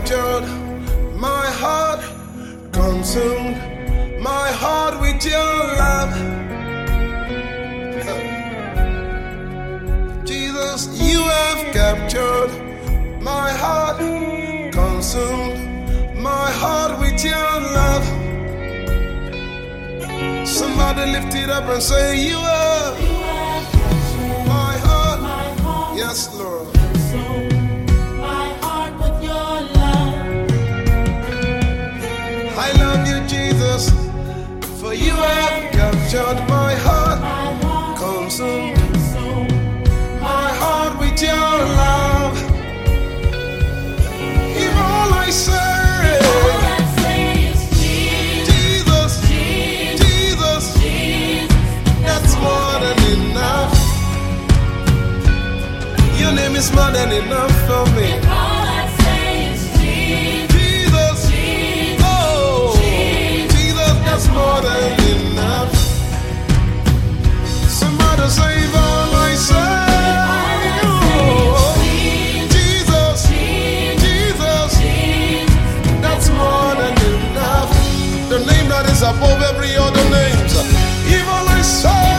captured my heart, consumed my heart with your love. Jesus, you have captured my heart, consumed my heart with your love. Somebody lift it up and say, you are my heart. Yes, Lord. My heart with your love. I love you, Jesus, for you have captured my heart, consumed my heart with your love. If all I say is Jesus, Jesus, that's more than enough. Your name is more than enough for me. All I say is Jesus, oh, Jesus, that's more than enough. Somebody save all I say. Jesus, Jesus, that's more than enough. The name that is above every other name. If all I say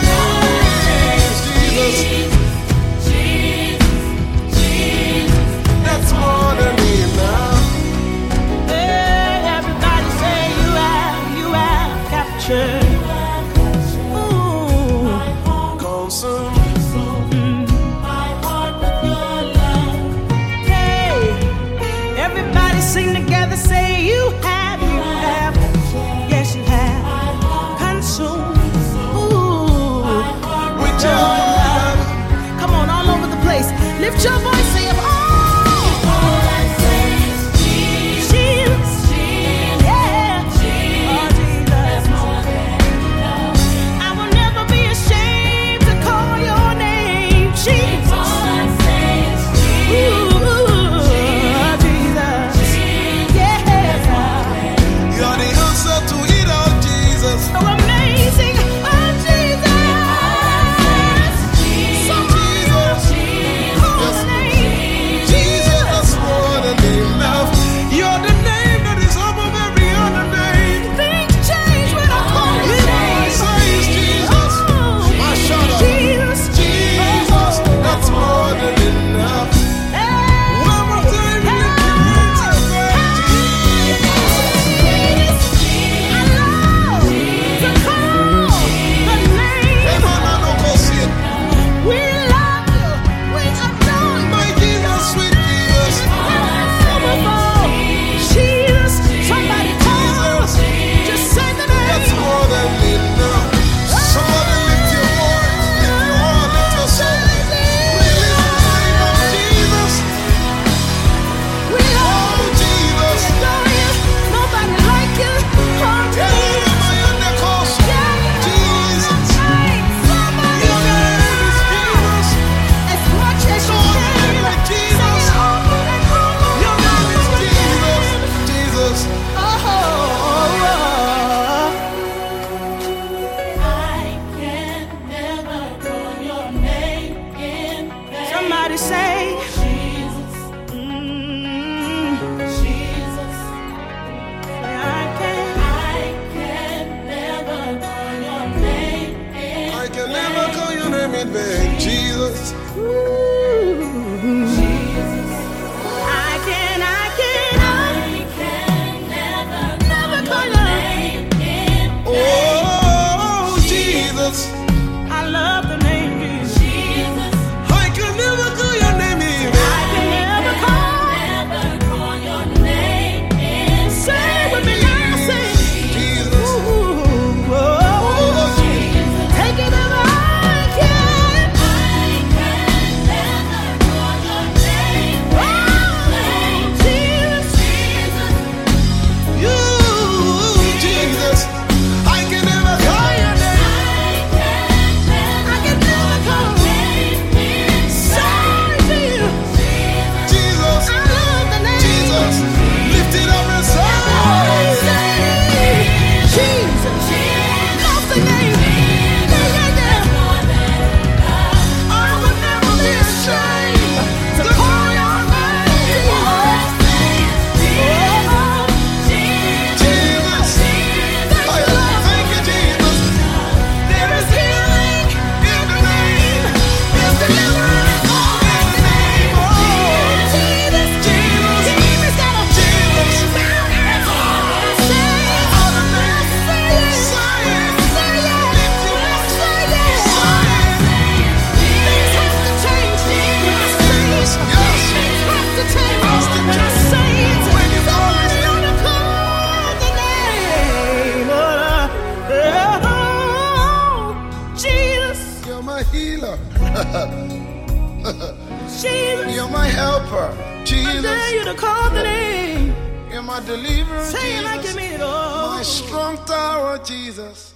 is Jesus. That's more than enough. Hey, everybody say you have captured. Ooh. Consumed My heart with your love. Hey, everybody sing together, say you have, yes you have, consumed. Ooh, with your love. come on, all over the place, lift your voice, say it. All I say is Jesus, yeah, oh Jesus. I will never be ashamed to call your name, Jesus. All I say is Jesus, yeah. my healer. Jesus. You're my helper. I Jesus. dare you to call the name. You're my deliverer. Say it like you Jesus. mean it all. My strong tower, Jesus.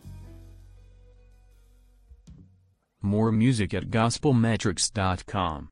More music at gospelmetrics.com.